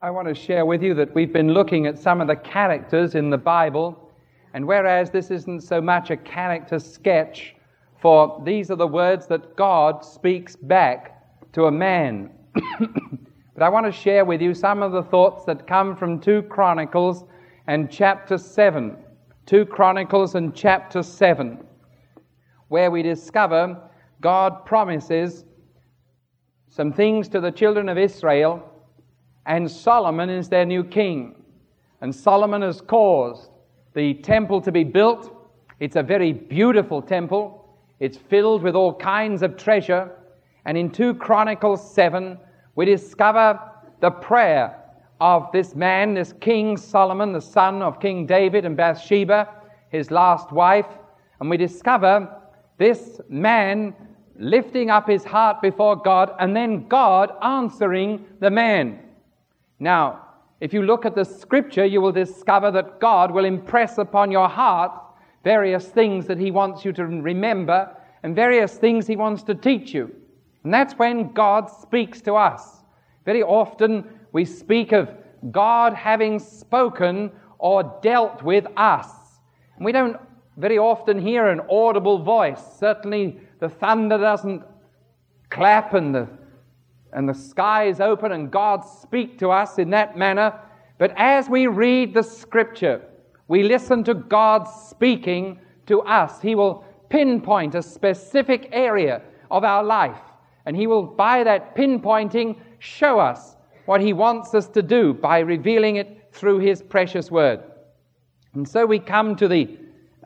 I want to share with you that we've been looking at some of the characters in the Bible, and whereas this isn't so much a character sketch, for these are the words that God speaks back to a man. But I want to share with you some of the thoughts that come from 2 Chronicles and chapter 7. 2 Chronicles and chapter 7, where we discover God promises some things to the children of Israel, and Solomon is their new king. And Solomon has caused the temple to be built. It's a very beautiful temple. It's filled with all kinds of treasure. And in 2 Chronicles 7, we discover the prayer of this man, this King Solomon, the son of King David and Bathsheba, his last wife. And we discover this man lifting up his heart before God, and then God answering the man. Now, if you look at the scripture, you will discover that God will impress upon your heart various things that He wants you to remember and various things He wants to teach you. And that's when God speaks to us. Very often we speak of God having spoken or dealt with us. And we don't very often hear an audible voice. Certainly the thunder doesn't clap and the sky is open and God speak to us in that manner. But as we read the scripture, we listen to God speaking to us. He will pinpoint a specific area of our life, and He will, by that pinpointing, show us what He wants us to do by revealing it through His precious word. And so we come to the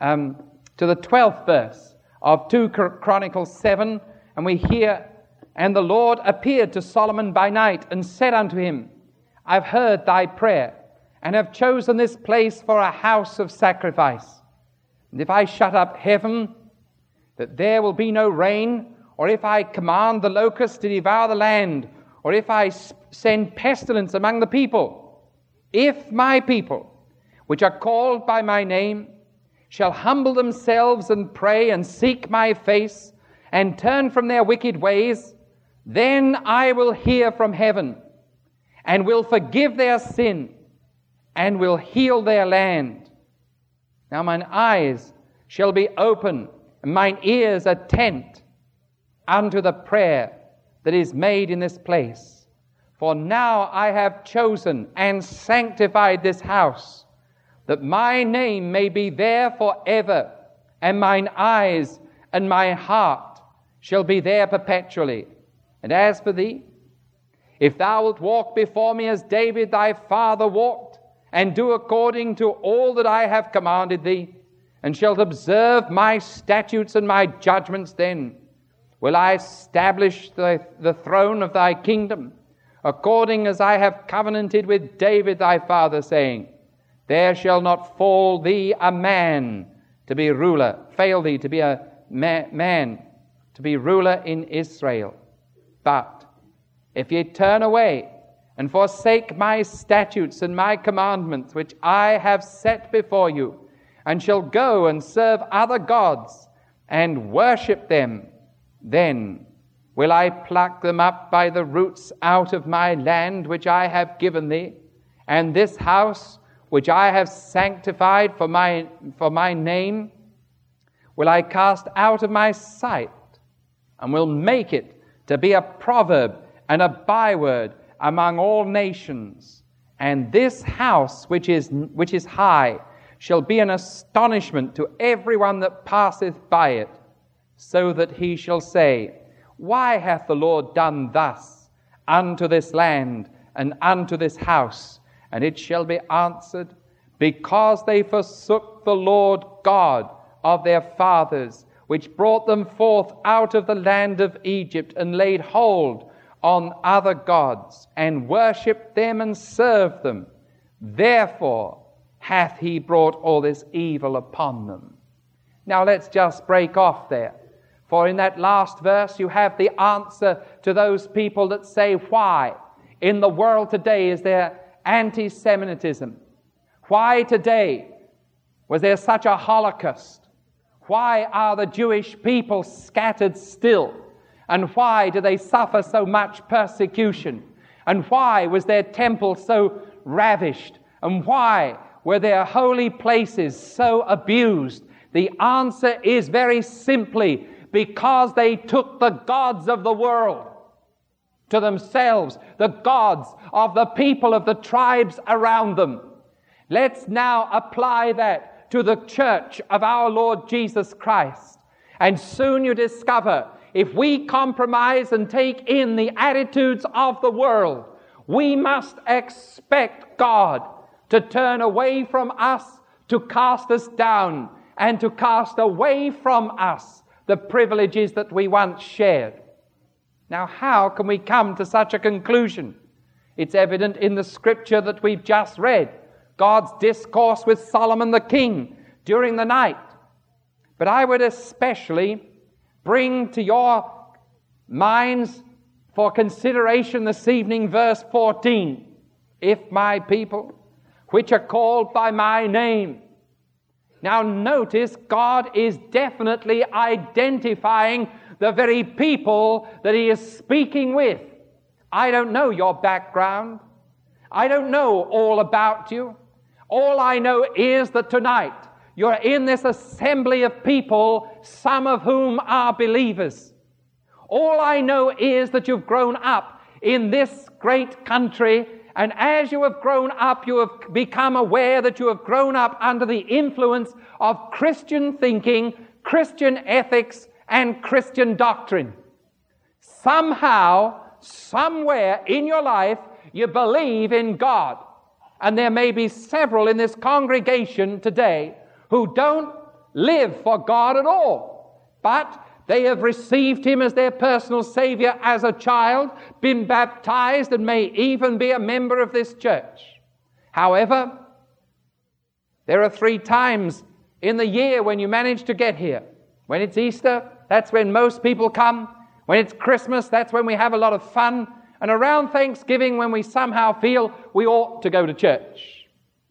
12th verse of 2 Chronicles 7, and we hear, "And the Lord appeared to Solomon by night and said unto him, I've heard thy prayer, and have chosen this place for a house of sacrifice. And if I shut up heaven, that there will be no rain, or if I command the locusts to devour the land, or if I send pestilence among the people, if my people, which are called by my name, shall humble themselves and pray and seek my face, and turn from their wicked ways, then I will hear from heaven, and will forgive their sin, and will heal their land. Now mine eyes shall be open, and mine ears attent unto the prayer that is made in this place. For now I have chosen and sanctified this house, that my name may be there forever, and mine eyes and my heart shall be there perpetually. And as for thee, if thou wilt walk before me as David thy father walked, and do according to all that I have commanded thee, and shalt observe my statutes and my judgments, then will I establish the throne of thy kingdom, according as I have covenanted with David thy father, saying, there shall not fall thee a man to be ruler, fail thee to be a man to be ruler in Israel. But if ye turn away and forsake my statutes and my commandments, which I have set before you, and shall go and serve other gods and worship them, then will I pluck them up by the roots out of my land which I have given thee, and this house which I have sanctified for my name will I cast out of my sight, and will make it to be a proverb and a byword among all nations. And this house which is high shall be an astonishment to everyone that passeth by it, so that he shall say, why hath the Lord done thus unto this land and unto this house? And it shall be answered, because they forsook the Lord God of their fathers, which brought them forth out of the land of Egypt, and laid hold on other gods, and worshipped them and served them. Therefore hath he brought all this evil upon them. Now let's just break off there. For in that last verse you have the answer to those people that say, why in the world today is there anti-Semitism? Why today was there such a Holocaust? Why are the Jewish people scattered still? And why do they suffer so much persecution? And why was their temple so ravished? And why were their holy places so abused? The answer is very simply because they took the gods of the world to themselves, the gods of the people of the tribes around them. Let's now apply that to the church of our Lord Jesus Christ. And soon you discover, if we compromise and take in the attitudes of the world, we must expect God to turn away from us, to cast us down, and to cast away from us the privileges that we once shared. Now, how can we come to such a conclusion? It's evident in the scripture that we've just read, God's discourse with Solomon the king during the night. But I would especially bring to your minds for consideration this evening verse 14. If my people, which are called by my name. Now notice, God is definitely identifying the very people that he is speaking with. I don't know your background. I don't know all about you. All I know is that tonight you're in this assembly of people, some of whom are believers. All I know is that you've grown up in this great country, and as you have grown up, you have become aware that you have grown up under the influence of Christian thinking, Christian ethics, and Christian doctrine. Somehow, somewhere in your life, you believe in God. And there may be several in this congregation today who don't live for God at all, but they have received him as their personal Savior as a child, been baptized, and may even be a member of this church. However, there are 3 times in the year when you manage to get here. When it's Easter, that's when most people come. When it's Christmas, that's when we have a lot of fun. And around Thanksgiving, when we somehow feel we ought to go to church.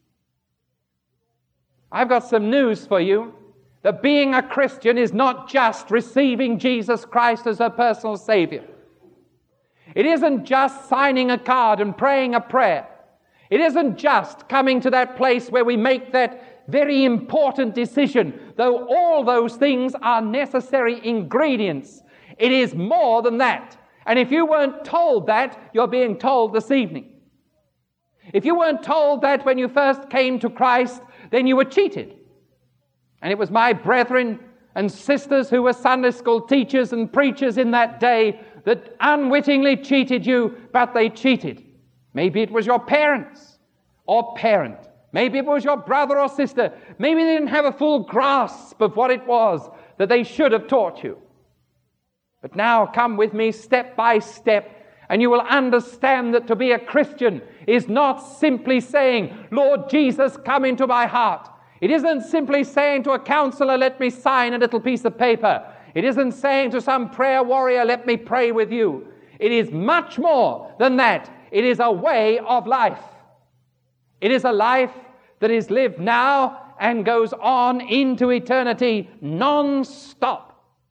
I've got some news for you. That being a Christian is not just receiving Jesus Christ as a personal Savior. It isn't just signing a card and praying a prayer. It isn't just coming to that place where we make that very important decision, though all those things are necessary ingredients. It is more than that. And if you weren't told that, you're being told this evening. If you weren't told that when you first came to Christ, then you were cheated. And it was my brethren and sisters who were Sunday school teachers and preachers in that day that unwittingly cheated you, but they cheated. Maybe it was your parents or parent. Maybe it was your brother or sister. Maybe they didn't have a full grasp of what it was that they should have taught you. But now come with me step by step, and you will understand that to be a Christian is not simply saying, Lord Jesus, come into my heart. It isn't simply saying to a counselor, let me sign a little piece of paper. It isn't saying to some prayer warrior, let me pray with you. It is much more than that. It is a way of life. It is a life that is lived now and goes on into eternity non-stop.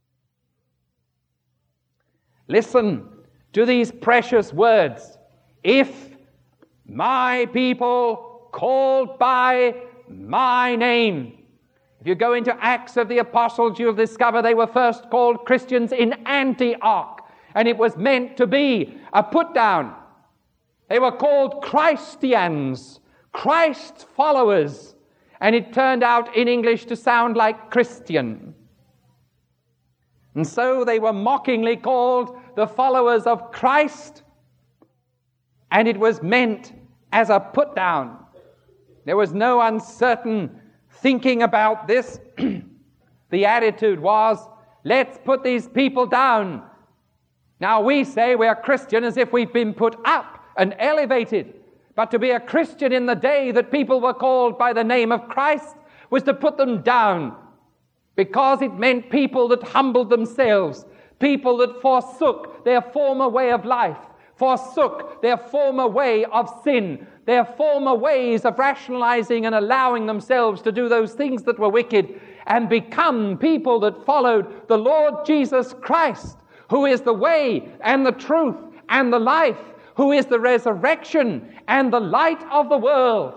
Listen to these precious words. If my people called by my name. If you go into Acts of the Apostles, you'll discover they were first called Christians in Antioch, and it was meant to be a put down. They were called Christians, Christ followers, and it turned out in English to sound like Christian. And so they were mockingly called the followers of Christ, and it was meant as a put down. There was no uncertain thinking about this. The attitude was, let's put these people down. Now we say we're Christian as if we've been put up and elevated. But to be a Christian in the day that people were called by the name of Christ was to put them down, because it meant people that humbled themselves, people that forsook their former way of life, forsook their former way of sin, their former ways of rationalizing and allowing themselves to do those things that were wicked, and become people that followed the Lord Jesus Christ, who is the way and the truth and the life, who is the resurrection and the light of the world.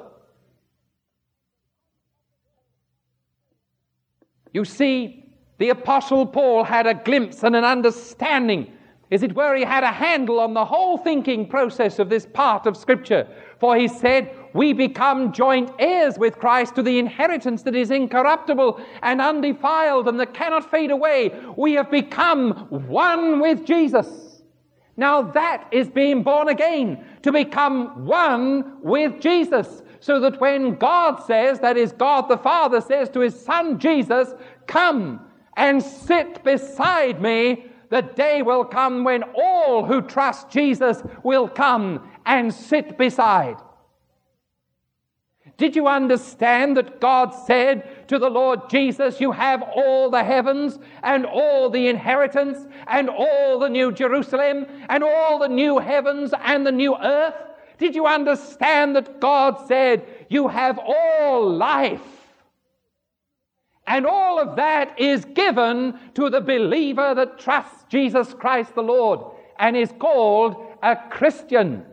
You see, the Apostle Paul had a glimpse and an understanding. As it were, he had a handle on the whole thinking process of this part of Scripture. For he said, we become joint heirs with Christ to the inheritance that is incorruptible and undefiled and that cannot fade away. We have become one with Jesus. Now that is being born again, to become one with Jesus. So that when God says, that is God the Father says to his Son Jesus, come and sit beside me, the day will come when all who trust Jesus will come and sit beside. Did you understand that God said to the Lord Jesus, you have all the heavens and all the inheritance and all the new Jerusalem and all the new heavens and the new earth? Did you understand that God said, you have all life? And all of that is given to the believer that trusts Jesus Christ the Lord and is called a Christian.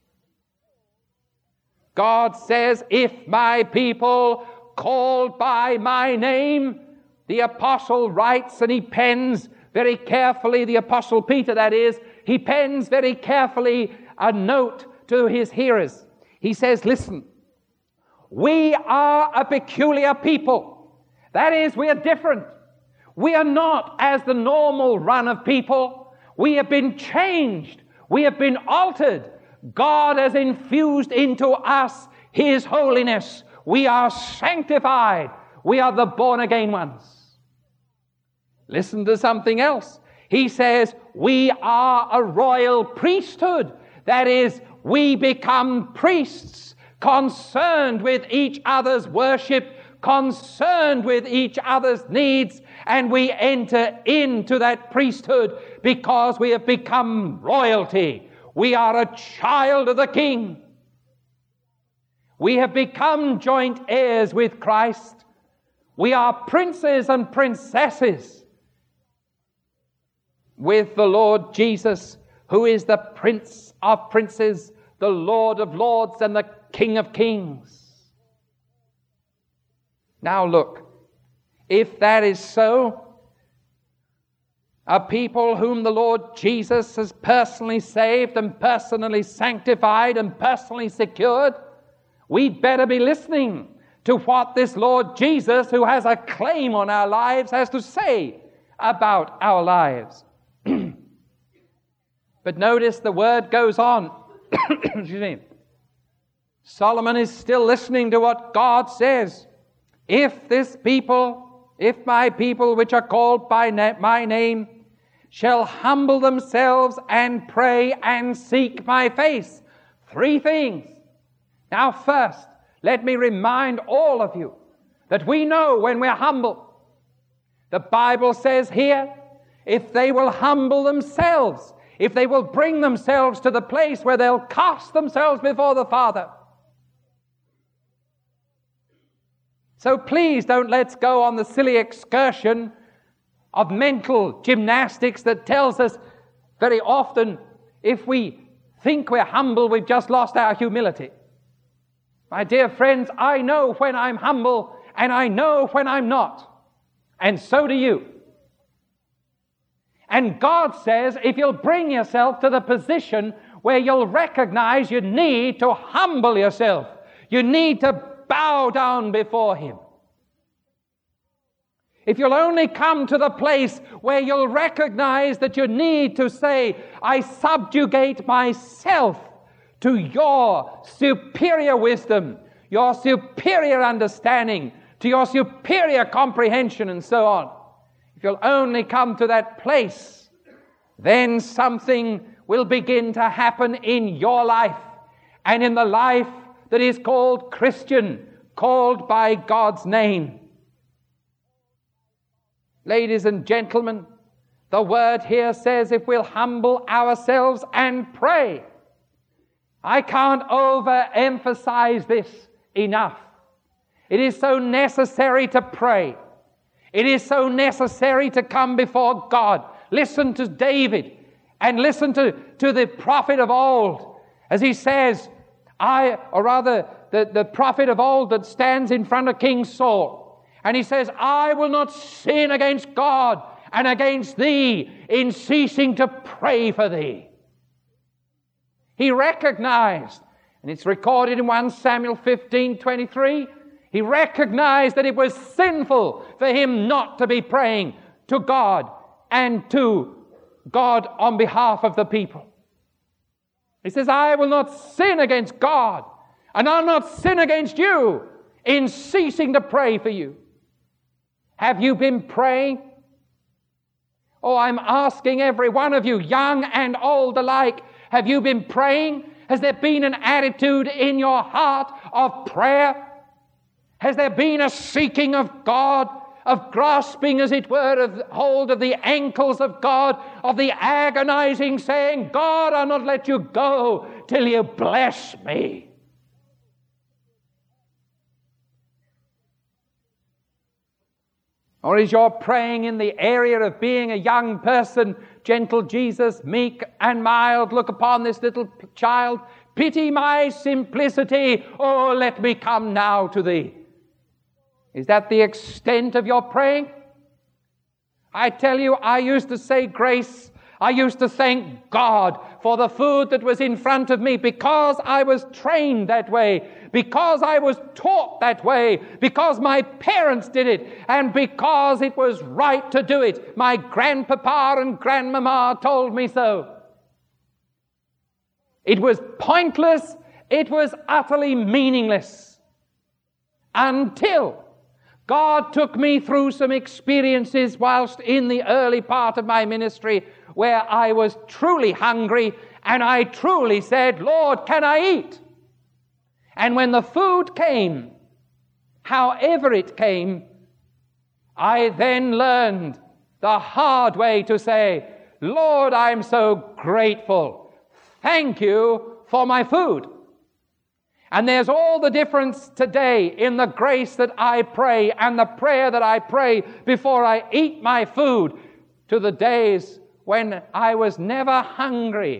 God says, if my people called by my name, the apostle writes and he pens very carefully, the apostle Peter that is, he pens very carefully a note to his hearers. He says, listen, we are a peculiar people. That is, we are different. We are not as the normal run of people. We have been changed. We have been altered. God has infused into us his holiness. We are sanctified. We are the born-again ones. Listen to something else. He says, we are a royal priesthood. That is, we become priests, concerned with each other's worship, concerned with each other's needs, and we enter into that priesthood because we have become royalty. We are a child of the King. We have become joint heirs with Christ. We are princes and princesses with the Lord Jesus, who is the Prince of princes, the Lord of lords, and the King of kings. Now look, if that is so, a people whom the Lord Jesus has personally saved and personally sanctified and personally secured, we'd better be listening to what this Lord Jesus, who has a claim on our lives, has to say about our lives. But notice the word goes on. Excuse me. Solomon is still listening to what God says. If my people which are called by my name shall humble themselves and pray and seek my face. 3 things. Now first, let me remind all of you that we know when we're humble. The Bible says here, if they will humble themselves, if they will bring themselves to the place where they'll cast themselves before the Father. So please don't let's go on the silly excursion of mental gymnastics that tells us very often if we think we're humble, we've just lost our humility. My dear friends, I know when I'm humble and I know when I'm not. And so do you. And God says if you'll bring yourself to the position where you'll recognize you need to humble yourself, you need to bow down before Him. If you'll only come to the place where you'll recognize that you need to say, I subjugate myself to your superior wisdom, your superior understanding, to your superior comprehension, and so on. If you'll only come to that place, then something will begin to happen in your life and in the life that is called Christian, called by God's name. Ladies and gentlemen, the word here says if we'll humble ourselves and pray. I can't overemphasize this enough. It is so necessary to pray. It is so necessary to come before God. Listen to David and listen to the prophet of old As he says, the prophet of old that stands in front of King Saul, and he says, I will not sin against God and against thee in ceasing to pray for thee. He recognized, and it's recorded in 1 Samuel 15:23, he recognized that it was sinful for him not to be praying to God and to God on behalf of the people. He says, I will not sin against God, and I'll not sin against you in ceasing to pray for you. Have you been praying? Oh, I'm asking every one of you, young and old alike, have you been praying? Has there been an attitude in your heart of prayer? Has there been a seeking of God, of grasping, as it were, of hold of the ankles of God, of the agonizing saying, God, I'll not let you go till you bless me? Or is your praying in the area of being a young person, gentle Jesus, meek and mild, look upon this little child, pity my simplicity, oh, let me come now to thee? Is that the extent of your praying? I tell you, I used to say grace. I used to thank God for the food that was in front of me because I was trained that way, because I was taught that way, because my parents did it, and because it was right to do it. My grandpapa and grandmama told me so. It was pointless. It was utterly meaningless until God took me through some experiences whilst in the early part of my ministry where I was truly hungry and I truly said, Lord, can I eat? And when the food came, however it came, I then learned the hard way to say, Lord, I'm so grateful. Thank you for my food. And there's all the difference today in the grace that I pray and the prayer that I pray before I eat my food to the days when I was never hungry.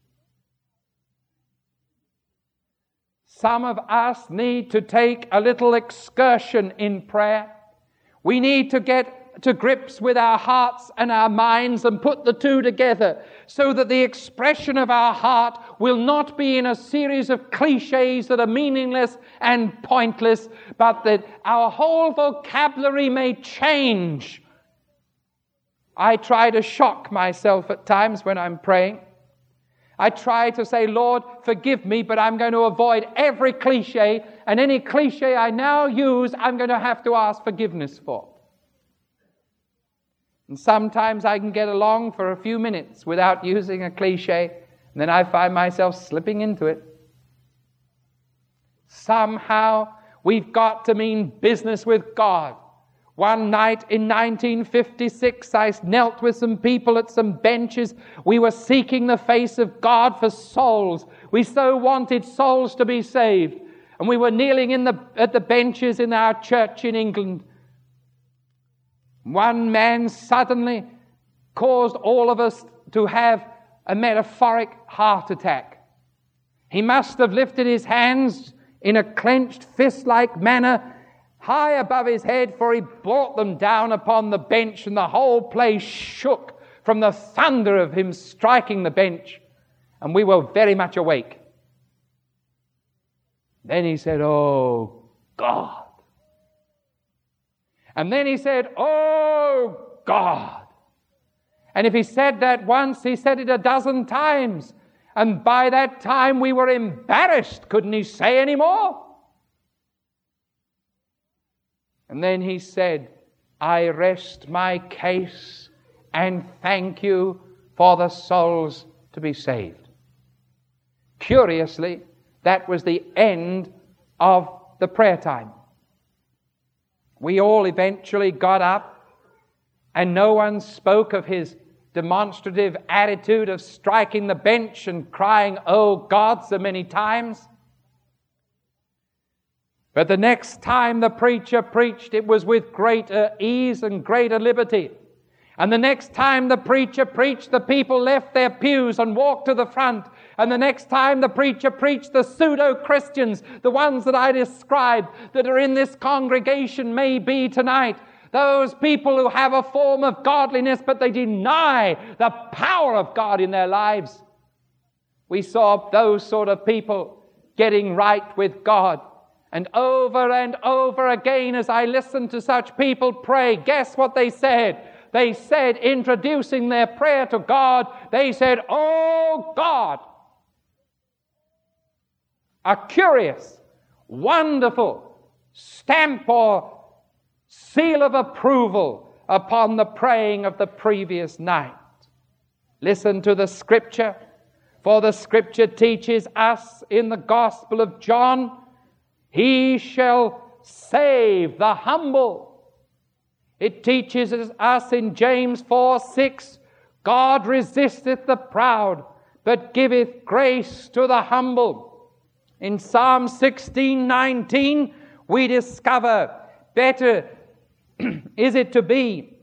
Some of us need to take a little excursion in prayer. We need to get to grips with our hearts and our minds and put the two together so that the expression of our heart will not be in a series of cliches that are meaningless and pointless, but that our whole vocabulary may change. I try to shock myself at times when I'm praying. I try to say, Lord, forgive me, but I'm going to avoid every cliche, and any cliche I now use, I'm going to have to ask forgiveness for. And sometimes I can get along for a few minutes without using a cliche, and then I find myself slipping into it. Somehow we've got to mean business with God. One night in 1956, I knelt with some people at some benches. We were seeking the face of God for souls. We so wanted souls to be saved. And we were kneeling at the benches in our church in England. One man suddenly caused all of us to have a metaphoric heart attack. He must have lifted his hands in a clenched fist-like manner high above his head, for he brought them down upon the bench, and the whole place shook from the thunder of him striking the bench, and we were very much awake. Then he said, "Oh, God." And then he said, "Oh, God." And if he said that once, he said it a dozen times. And by that time, we were embarrassed. Couldn't he say any more? And then he said, "I rest my case and thank you for the souls to be saved." Curiously, that was the end of the prayer time. We all eventually got up, and no one spoke of his demonstrative attitude of striking the bench and crying, "Oh God," so many times. But the next time the preacher preached, it was with greater ease and greater liberty. And the next time the preacher preached, the people left their pews and walked to the front, And the next time the preacher preached, the pseudo-Christians, the ones that I described that are in this congregation may be tonight, those people who have a form of godliness, but they deny the power of God in their lives. We saw those sort of people getting right with God. And over again, as I listened to such people pray, guess what they said? They said, introducing their prayer to God, they said, "Oh God." A curious, wonderful stamp or seal of approval upon the praying of the previous night. Listen to the Scripture, for the Scripture teaches us in the Gospel of John, He shall save the humble. It teaches us in James 4:6, God resisteth the proud, but giveth grace to the humble. In Psalm 16:19, we discover better is it to be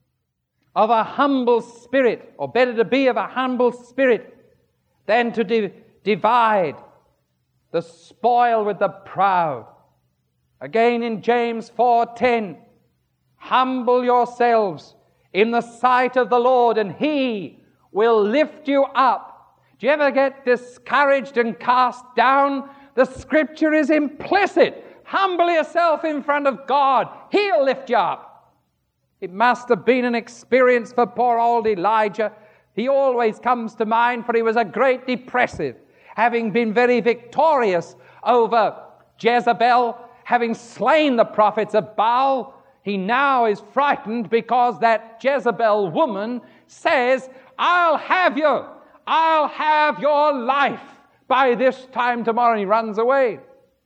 of a humble spirit, or better to be of a humble spirit than to divide the spoil with the proud. Again in James 4:10, humble yourselves in the sight of the Lord, and He will lift you up. Do you ever get discouraged and cast down? The Scripture is implicit. Humble yourself in front of God. He'll lift you up. It must have been an experience for poor old Elijah. He always comes to mind, for he was a great depressive, having been very victorious over Jezebel, having slain the prophets of Baal. He now is frightened because that Jezebel woman says, I'll have you. I'll have your life by this time tomorrow. And he runs away.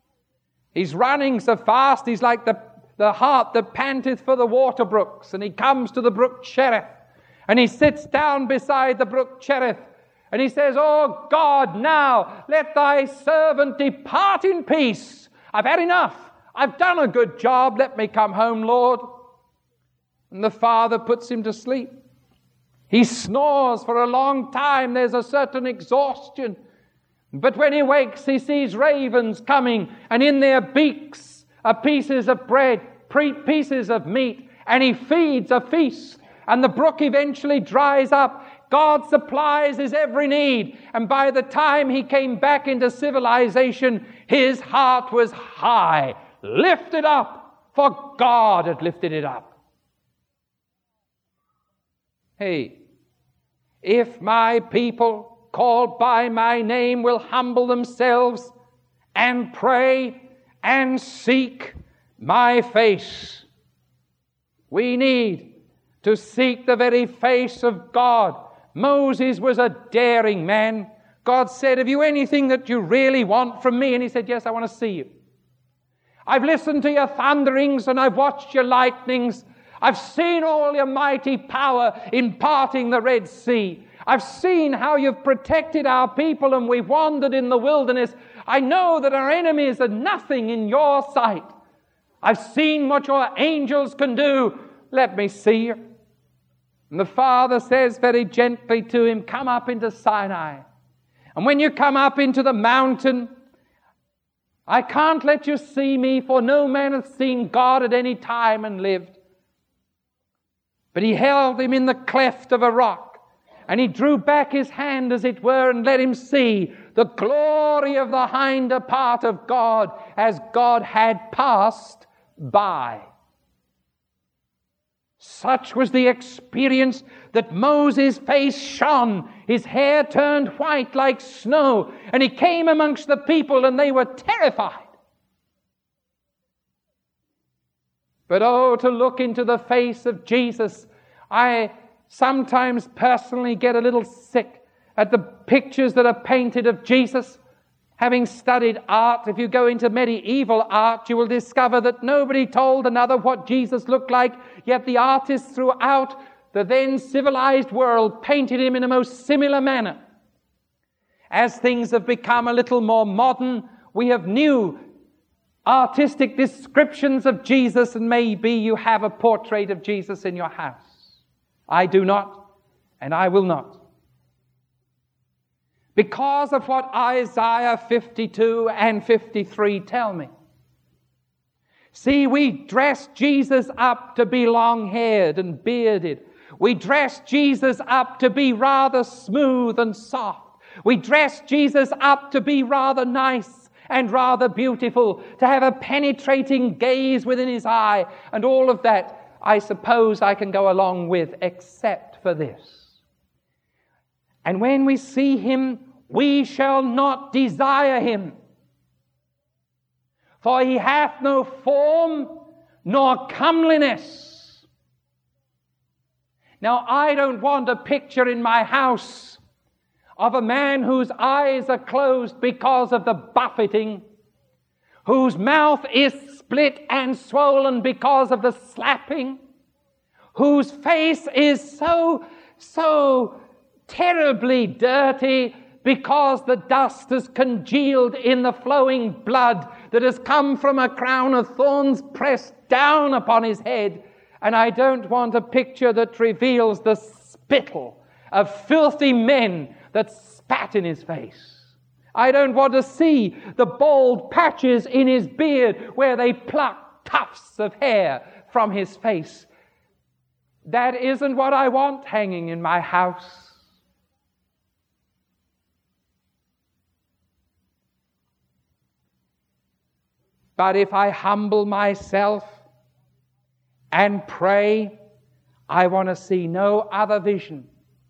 He's running so fast, he's like the hart that panteth for the water brooks. And he comes to the brook Cherith, and he sits down beside the brook Cherith, and he says, Oh God, now let thy servant depart in peace. I've had enough. I've done a good job. Let me come home, Lord. And the Father puts him to sleep. He snores for a long time. There's a certain exhaustion. But when he wakes, he sees ravens coming, and in their beaks are pieces of bread, pieces of meat, and he feeds a feast. And the brook eventually dries up. God supplies his every need. And by the time he came back into civilization, his heart was high, lifted up, for God had lifted it up. Hey, if my people called by my name will humble themselves and pray and seek my face. We need to seek the very face of God. Moses was a daring man. God said, have you anything that you really want from me? And he said, yes, I want to see you. I've listened to your thunderings and I've watched your lightnings. I've seen all your mighty power in parting the Red Sea. I've seen how you've protected our people and we've wandered in the wilderness. I know that our enemies are nothing in your sight. I've seen what your angels can do. Let me see you. And the Father says very gently to him, come up into Sinai. And when you come up into the mountain, I can't let you see me, for no man hath seen God at any time and lived. But he held him in the cleft of a rock. And he drew back his hand, as it were, and let him see the glory of the hinder part of God as God had passed by. Such was the experience that Moses' face shone. His hair turned white like snow. And he came amongst the people and they were terrified. But oh, to look into the face of Jesus, I sometimes personally get a little sick at the pictures that are painted of Jesus. Having studied art, if you go into medieval art, you will discover that nobody told another what Jesus looked like, yet the artists throughout the then civilized world painted him in a most similar manner. As things have become a little more modern, we have new artistic descriptions of Jesus, and maybe you have a portrait of Jesus in your house. I do not, and I will not. because of what Isaiah 52 and 53 tell me. See, we dress Jesus up to be long-haired and bearded. We dress Jesus up to be rather smooth and soft. We dress Jesus up to be rather nice and rather beautiful, to have a penetrating gaze within his eye, and all of that I suppose I can go along with, except for this. And when we see him, we shall not desire him. For he hath no form nor comeliness. Now, I don't want a picture in my house of a man whose eyes are closed because of the buffeting, whose mouth is split and swollen because of the slapping, whose face is so terribly dirty because the dust has congealed in the flowing blood that has come from a crown of thorns pressed down upon his head. And I don't want a picture that reveals the spittle of filthy men that spat in his face. I don't want to see the bald patches in his beard where they pluck tufts of hair from his face. That isn't what I want hanging in my house. But if I humble myself and pray, I want to see no other vision.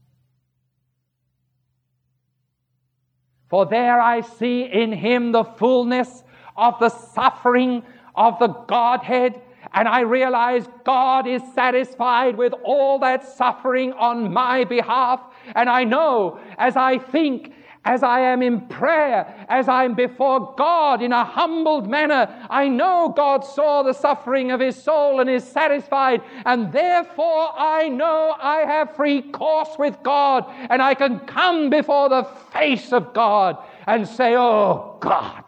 For there I see in him the fullness of the suffering of the Godhead, and I realize God is satisfied with all that suffering on my behalf. And I know, as I think, as I am in prayer, as I am before God in a humbled manner, I know God saw the suffering of his soul and is satisfied, and therefore I know I have free course with God, and I can come before the face of God and say, "Oh God,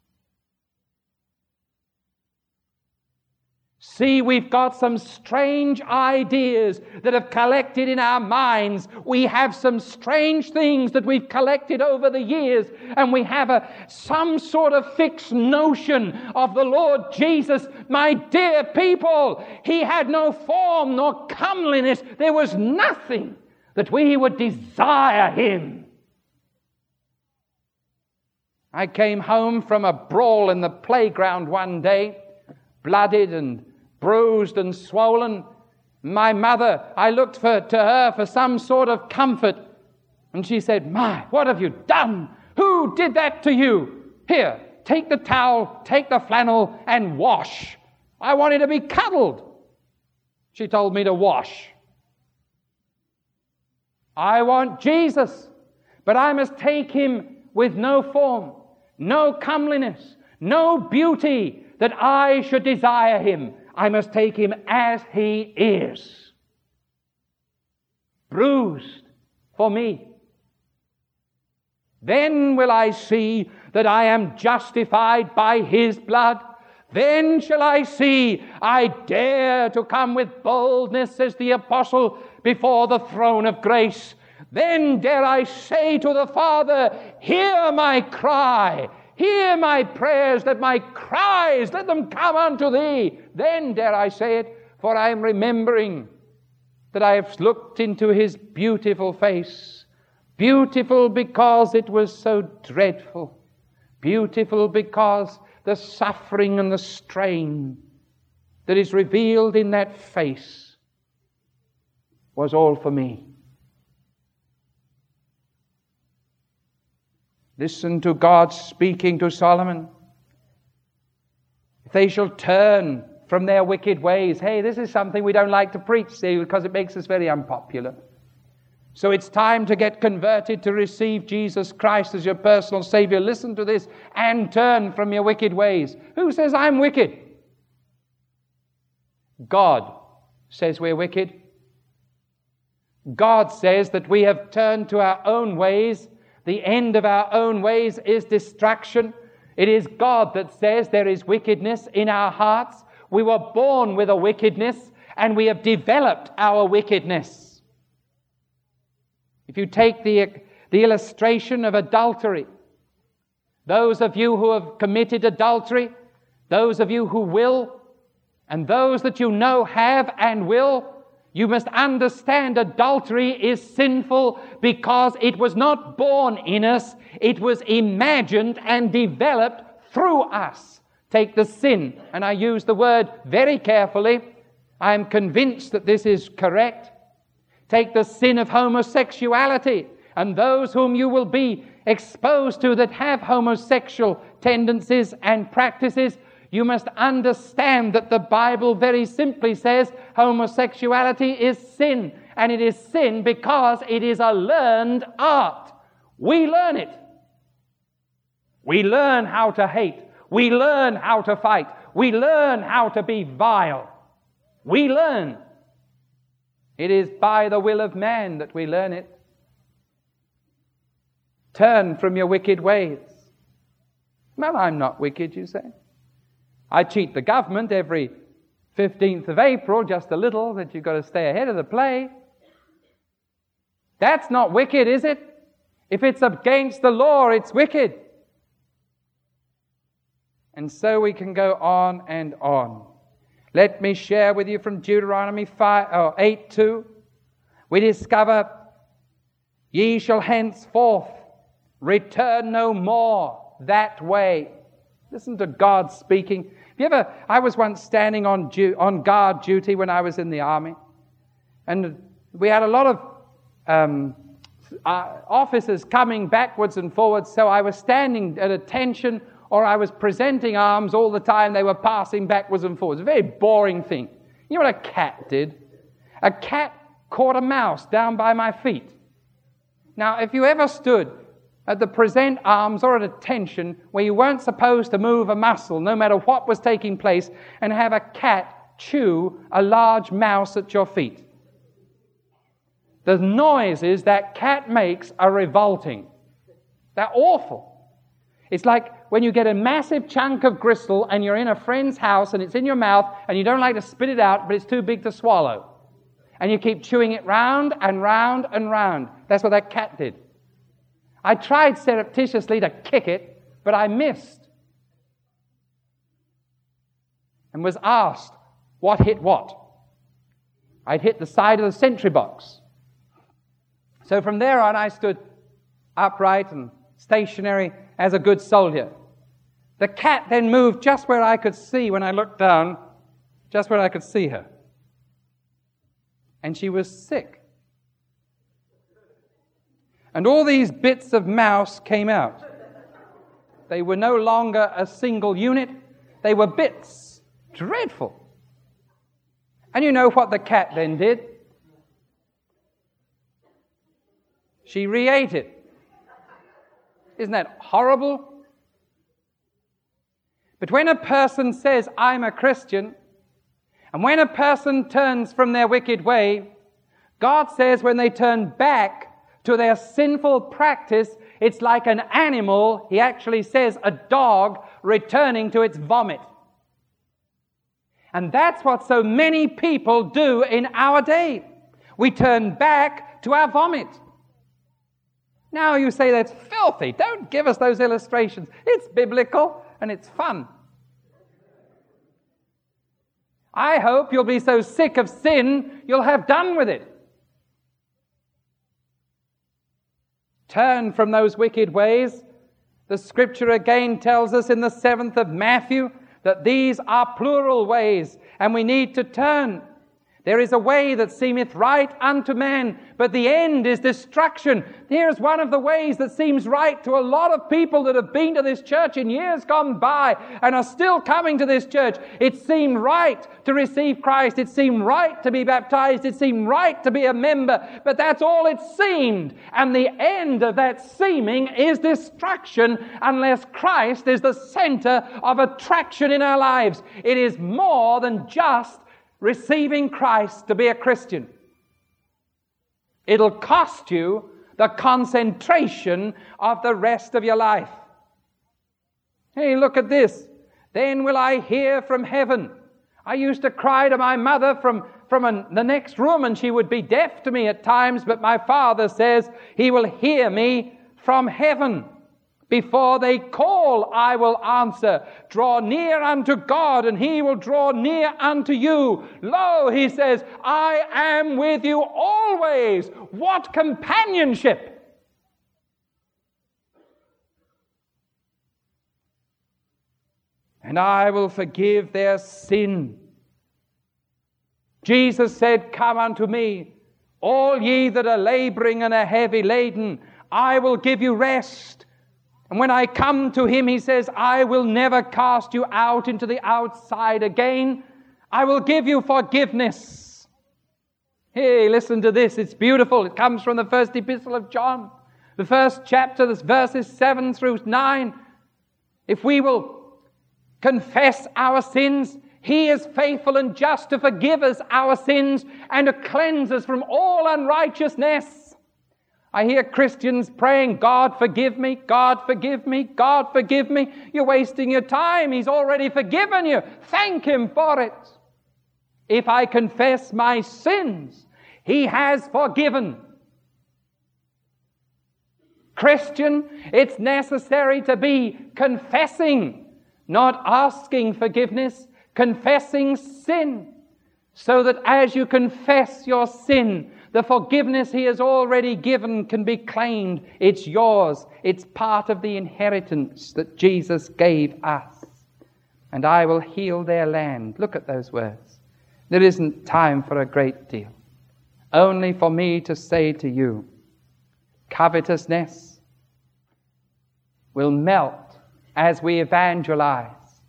see, we've got some strange ideas that have collected in our minds. We have some strange things that we've collected over the years, and we have some sort of fixed notion of the Lord Jesus. My dear people, he had no form nor comeliness. There was nothing that we would desire him." I came home from a brawl in the playground one day, blooded and bruised and swollen. My mother, I looked to her for some sort of comfort, and she said, "My, what have you done? Who did that to you? Here, take the towel, take the flannel, and wash." I wanted to be cuddled. She told me to wash. I want Jesus, but I must take him with no form, no comeliness, no beauty that I should desire him. I must take him as he is, bruised for me. Then will I see that I am justified by his blood. Then shall I see I dare to come with boldness, says the apostle, before the throne of grace. Then dare I say to the Father, "Hear my cry. Hear my prayers, that my cries, let them come unto thee." Then dare I say it, for I am remembering that I have looked into his beautiful face. Beautiful because it was so dreadful. Beautiful because the suffering and the strain that is revealed in that face was all for me. Listen to God speaking to Solomon. If they shall turn from their wicked ways. Hey, this is something we don't like to preach, see, because it makes us very unpopular. So it's time to get converted, to receive Jesus Christ as your personal Savior. Listen to this, and turn from your wicked ways. Who says I'm wicked? God says we're wicked. God says that we have turned to our own ways. The end of our own ways is destruction. It is God that says there is wickedness in our hearts. We were born with a wickedness, and we have developed our wickedness. If you take the The illustration of adultery. Those of you who have committed adultery, those of you who will, and those that you know have and will, you must understand adultery is sinful because it was not born in us, it was imagined and developed through us. Take the sin, and I use the word very carefully. I am convinced that this is correct. Take the sin of homosexuality, and those whom you will be exposed to that have homosexual tendencies and practices. You must understand that the Bible very simply says homosexuality is sin. And it is sin because it is a learned art. We learn it. We learn how to hate. We learn how to fight. We learn how to be vile. We learn. It is by the will of man that we learn it. Turn from your wicked ways. Well, I'm not wicked, you say. I cheat the government every 15th of April, just a little, that you've got to stay ahead of the play. That's not wicked, is it? If it's against the law, it's wicked. And so we can go on and on. Let me share with you from Deuteronomy 8:2. We discover, ye shall henceforth return no more that way. Listen to God speaking. I was once standing on guard duty when I was in the army, and we had a lot of officers coming backwards and forwards, so I was standing at attention, or I was presenting arms all the time. They were passing backwards and forwards. A very boring thing. You know what a cat did? A cat caught a mouse down by my feet. Now, if you ever stood at the present arms or at attention where you weren't supposed to move a muscle no matter what was taking place, and have a cat chew a large mouse at your feet, the noises that cat makes are revolting. They're awful. It's like when you get a massive chunk of gristle and you're in a friend's house and it's in your mouth and you don't like to spit it out, but it's too big to swallow, and you keep chewing it round and round and round. That's what that cat did. I tried surreptitiously to kick it, but I missed. And was asked what hit what. I'd hit the side of the sentry box. So from there on, I stood upright and stationary as a good soldier. The cat then moved just where I could see when I looked down, just where I could see her. And she was sick. And all these bits of mouse came out. They were no longer a single unit. They were bits. Dreadful. And you know what the cat then did? She re-ate it. Isn't that horrible? But when a person says, I'm a Christian, and when a person turns from their wicked way, God says when they turn back to their sinful practice, it's like an animal, he actually says a dog, returning to its vomit. And that's what so many people do in our day. We turn back to our vomit. Now you say that's filthy. Don't give us those illustrations. It's biblical and it's fun. I hope you'll be so sick of sin, you'll have done with it. Turn from those wicked ways. The Scripture again tells us in the 7th of Matthew that these are plural ways, and we need to turn. There is a way that seemeth right unto man, but the end is destruction. Here's one of the ways that seems right to a lot of people that have been to this church in years gone by and are still coming to this church. It seemed right to receive Christ. It seemed right to be baptized. It seemed right to be a member, but that's all it seemed. And the end of that seeming is destruction unless Christ is the center of attraction in our lives. It is more than just receiving Christ to be a Christian. It'll cost you the concentration of the rest of your life. Hey, look at this. Then will I hear from heaven I used to cry to my mother from the next room, and she would be deaf to me at times, but my Father says He will hear me from heaven. Before they call, I will answer. Draw near unto God, and He will draw near unto you. Lo, He says, I am with you always. What companionship! And I will forgive their sin. Jesus said, come unto me, all ye that are laboring and are heavy laden, I will give you rest. And when I come to Him, He says, I will never cast you out into the outside again. I will give you forgiveness. Hey, listen to this. It's beautiful. It comes from the first epistle of John. The first chapter, this verses 7 through 9. If we will confess our sins, He is faithful and just to forgive us our sins and to cleanse us from all unrighteousness. I hear Christians praying, God forgive me, God forgive me, God forgive me. You're wasting your time. He's already forgiven you. Thank Him for it. If I confess my sins, He has forgiven. Christian, it's necessary to be confessing, not asking forgiveness, confessing sin, so that as you confess your sin, the forgiveness He has already given can be claimed. It's yours. It's part of the inheritance that Jesus gave us. And I will heal their land. Look at those words. There isn't time for a great deal. Only for me to say to you, covetousness will melt as we evangelize.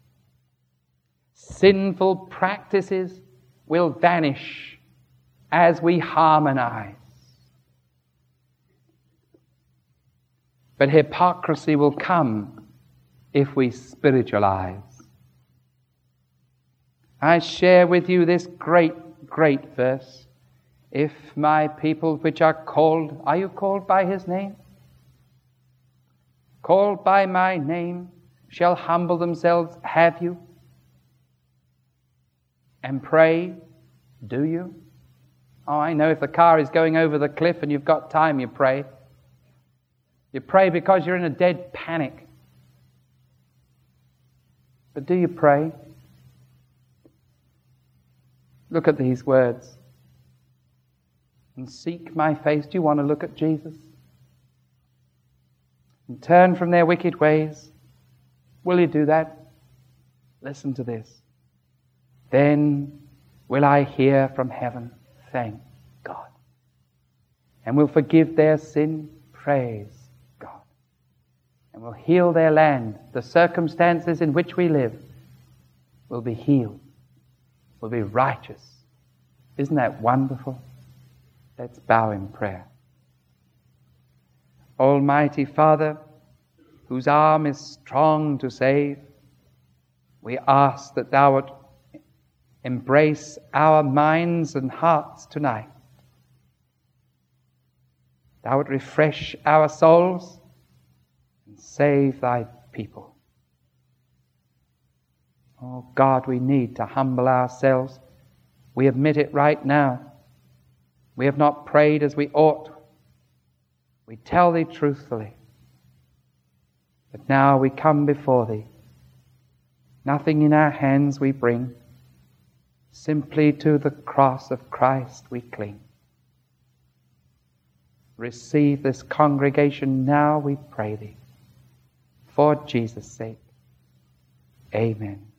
Sinful practices will vanish as we harmonize. But hypocrisy will come if we spiritualize. I share with you this great, great verse. If my people which are called, are you called by His name? Called by my name, shall humble themselves, have you? And pray, do you? Oh, I know if the car is going over the cliff and you've got time, you pray. You pray because you're in a dead panic. But do you pray? Look at these words. And seek my face. Do you want to look at Jesus? And turn from their wicked ways. Will you do that? Listen to this. Then will I hear from heaven, thank God. And will forgive their sin, praise God. And will heal their land. The circumstances in which we live will be healed, will be righteous. Isn't that wonderful? Let's bow in prayer. Almighty Father, whose arm is strong to save, we ask that Thou would embrace our minds and hearts tonight. Thou would refresh our souls and save Thy people. Oh God, we need to humble ourselves. We admit it right now. We have not prayed as we ought. We tell Thee truthfully. But now we come before Thee. Nothing in our hands we bring. Simply to the cross of Christ we cling. Receive this congregation now, we pray Thee. For Jesus' sake. Amen.